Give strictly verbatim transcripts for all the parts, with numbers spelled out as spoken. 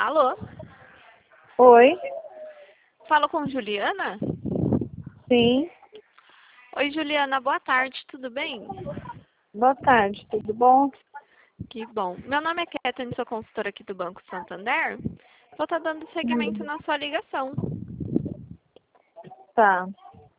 Alô? Oi, Falo com Juliana? sim. Oi, Juliana, boa tarde, tudo bem? Boa tarde, tudo bom? Que bom. Meu nome é Kathleen, sou consultora aqui do Banco Santander. Vou estar dando seguimento Hum, na sua ligação. Tá.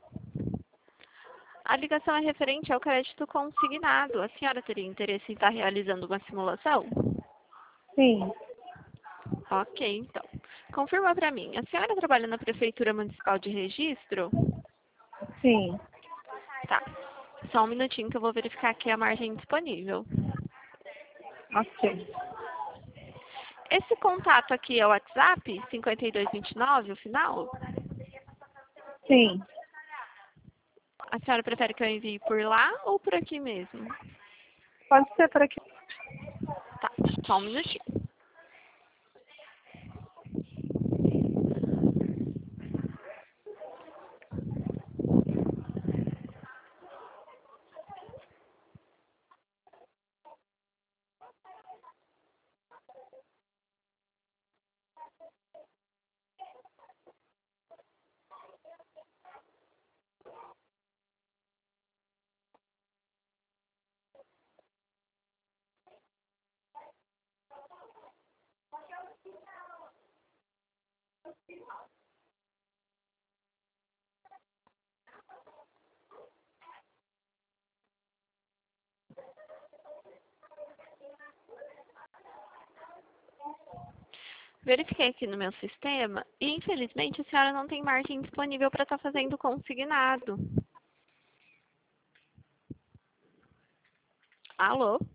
A ligação é referente ao crédito consignado. A senhora teria interesse em estar realizando uma simulação? Sim, Ok, então. Confirma para mim, a senhora trabalha na Prefeitura Municipal de Registro? sim. Tá. Só um minutinho que eu vou verificar aqui a margem disponível. Ok. Esse contato aqui é o WhatsApp, cinquenta e dois vinte e nove, o final? Sim. A senhora prefere que eu envie por lá ou por aqui mesmo? Pode ser por aqui. Tá, só um minutinho. Verifiquei aqui no meu sistema e, infelizmente, a senhora não tem margem disponível para estar fazendo consignado. Alô?